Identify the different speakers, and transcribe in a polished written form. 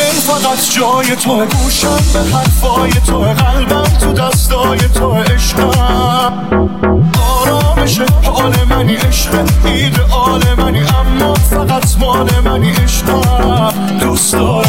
Speaker 1: فقط جای تو، گوشم به حرفای تو، قلبم تو دستای تو، عشقم آرامش حال منی، عشق ایدئال منی، اما فقط مال منی، عشقم دوست دارم